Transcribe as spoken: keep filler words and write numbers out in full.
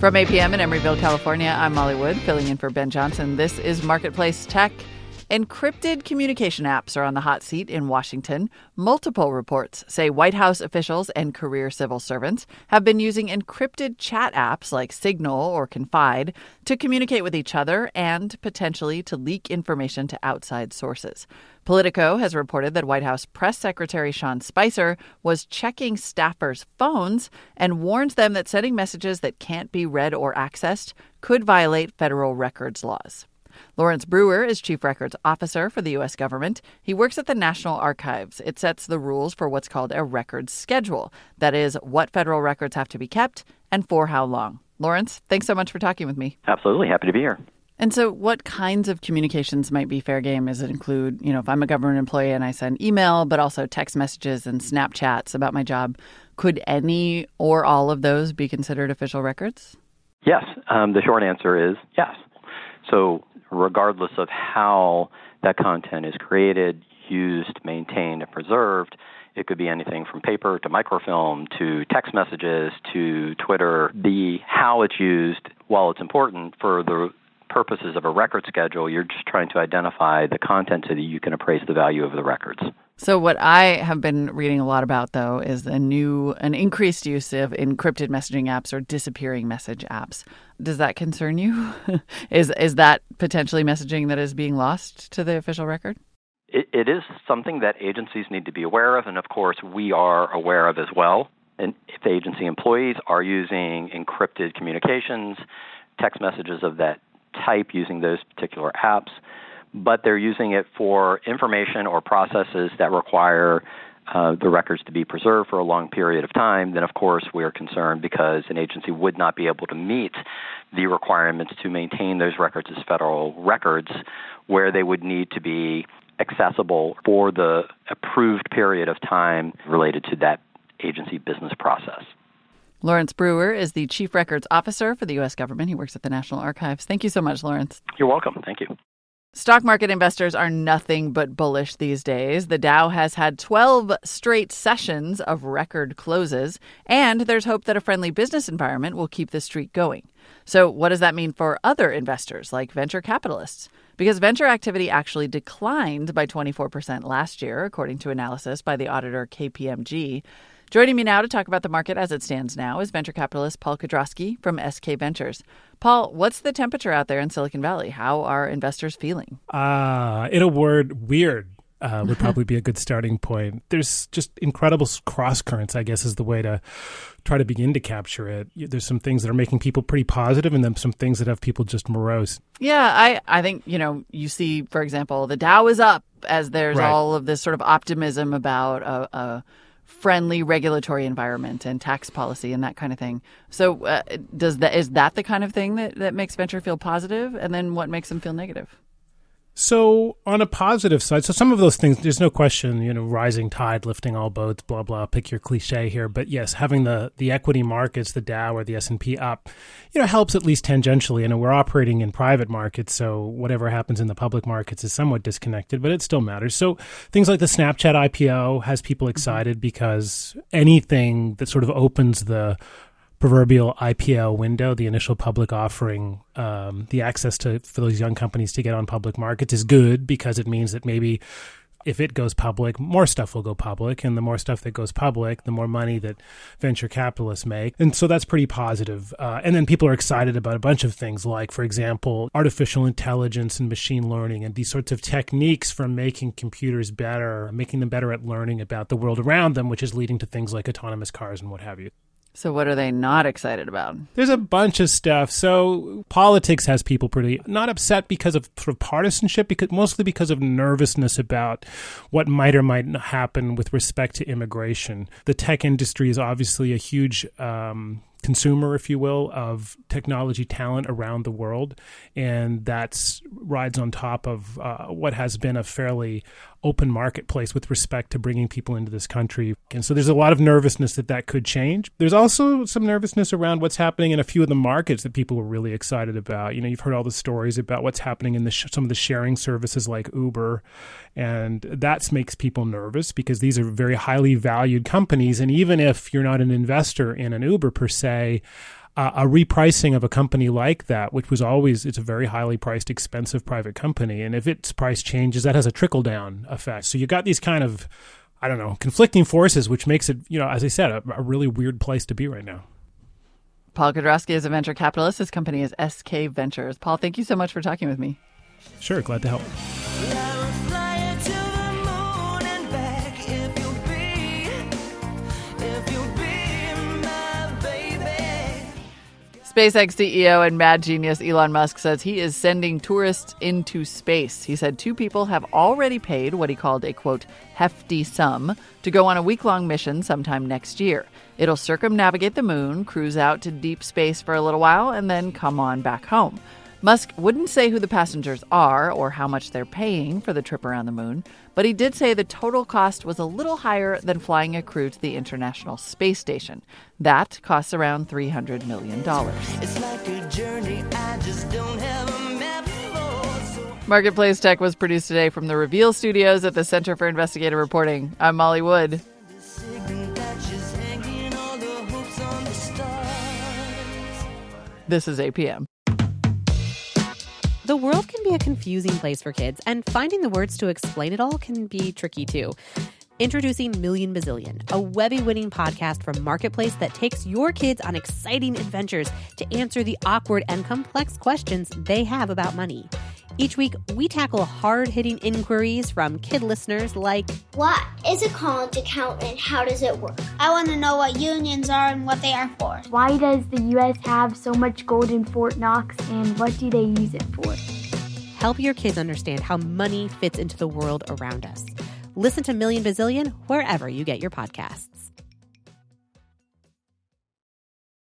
From A P M in Emeryville, California, I'm Molly Wood, filling in for Ben Johnson. This is Marketplace Tech. Encrypted communication apps are on the hot seat in Washington. Multiple reports say White House officials and career civil servants have been using encrypted chat apps like Signal or Confide to communicate with each other and potentially to leak information to outside sources. Politico has reported that White House Press Secretary Sean Spicer was checking staffers' phones and warns them that sending messages that can't be read or accessed could violate federal records laws. Lawrence Brewer is Chief Records Officer for the U S government. He works at the National Archives. It sets the rules for what's called a records schedule. That is, what federal records have to be kept and for how long. Lawrence, thanks so much for talking with me. Absolutely. Happy to be here. And so what kinds of communications might be fair game? Does it include, you know, if I'm a government employee and I send email, but also text messages and Snapchats about my job, could any or all of those be considered official records? Yes. Um, the short answer is yes. So regardless of how that content is created, used, maintained, and preserved, it could be anything from paper to microfilm to text messages to Twitter. The how it's used, while it's important for the purposes of a record schedule, you're just trying to identify the content so that you can appraise the value of the records. So what I have been reading a lot about, though, is a new, an increased use of encrypted messaging apps or disappearing message apps. Does that concern you? is is that potentially messaging that is being lost to the official record? It, it is something that agencies need to be aware of, and of course we are aware of as well. And if agency employees are using encrypted communications, text messages of that type using those particular apps, but they're using it for information or processes that require uh, the records to be preserved for a long period of time, then of course we're concerned because an agency would not be able to meet the requirements to maintain those records as federal records, where they would need to be accessible for the approved period of time related to that agency business process. Lawrence Brewer is the Chief Records Officer for the U S government. He works at the National Archives. Thank you so much, Lawrence. You're welcome. Thank you. Stock market investors are nothing but bullish these days. The Dow has had twelve straight sessions of record closes, and there's hope that a friendly business environment will keep this streak going. So what does that mean for other investors like venture capitalists? Because venture activity actually declined by twenty-four percent last year, according to analysis by the auditor K P M G. Joining me now to talk about the market as it stands now is venture capitalist Paul Kudrowski from S K Ventures. Paul, what's the temperature out there in Silicon Valley? How are investors feeling? Uh, in a word, weird uh, would probably be a good starting point. There's just incredible cross currents, I guess, is the way to try to begin to capture it. There's some things that are making people pretty positive and then some things that have people just morose. Yeah, I, I think, you know, you see, for example, the Dow is up as there's Right. all of this sort of optimism about a, a friendly regulatory environment and tax policy and that kind of thing. So uh, does that is that the kind of thing that, that makes venture feel positive? And then what makes them feel negative? So on a positive side, so some of those things, there's no question, you know, rising tide, lifting all boats, blah, blah, pick your cliche here. But yes, having the, the equity markets, the Dow or the S and P up, you know, helps at least tangentially. And we're operating in private markets, so whatever happens in the public markets is somewhat disconnected, but it still matters. So things like the Snapchat I P O has people excited because anything that sort of opens the proverbial I P O window, the initial public offering, um, the access to for those young companies to get on public markets is good because it means that maybe if it goes public, more stuff will go public. And the more stuff that goes public, the more money that venture capitalists make. And so that's pretty positive. Uh, and then people are excited about a bunch of things like, for example, artificial intelligence and machine learning and these sorts of techniques for making computers better, making them better at learning about the world around them, which is leading to things like autonomous cars and what have you. So what are they not excited about? There's a bunch of stuff. So politics has people pretty not upset because of sort of partisanship, because mostly because of nervousness about what might or might not happen with respect to immigration. The tech industry is obviously a huge um, consumer, if you will, of technology talent around the world, and that's rides on top of uh, what has been a fairly open marketplace with respect to bringing people into this country. And so there's a lot of nervousness that that could change. There's also some nervousness around what's happening in a few of the markets that people were really excited about. You know, you've heard all the stories about what's happening in the sh- some of the sharing services like Uber, and that makes people nervous because these are very highly valued companies. And even if you're not an investor in an Uber per se, uh, a repricing of a company like that, which was always, it's a very highly priced, expensive private company. And if its price changes, that has a trickle down effect. So you got these kind of, I don't know, conflicting forces, which makes it, you know, as I said, a, a really weird place to be right now. Paul Kudrowski is a venture capitalist. His company is S K Ventures. Paul, thank you so much for talking with me. Sure, glad to help. SpaceX C E O and mad genius Elon Musk says he is sending tourists into space. He said two people have already paid what he called a, quote, hefty sum to go on a week-long mission sometime next year. It'll circumnavigate the moon, cruise out to deep space for a little while, and then come on back home. Musk wouldn't say who the passengers are or how much they're paying for the trip around the moon, but he did say the total cost was a little higher than flying a crew to the International Space Station. That costs around three hundred million dollars. It's like a journey I just don't have a map for. Marketplace Tech was produced today from the Reveal Studios at the Center for Investigative Reporting. I'm Molly Wood. This is A P M. The world can be a confusing place for kids, and finding the words to explain it all can be tricky too. Introducing Million Bazillion, a Webby-winning podcast from Marketplace that takes your kids on exciting adventures to answer the awkward and complex questions they have about money. Each week, we tackle hard-hitting inquiries from kid listeners like, what is a college account and how does it work? I want to know what unions are and what they are for. Why does the U S have so much gold in Fort Knox and what do they use it for? Help your kids understand how money fits into the world around us. Listen to Million Bazillion wherever you get your podcasts.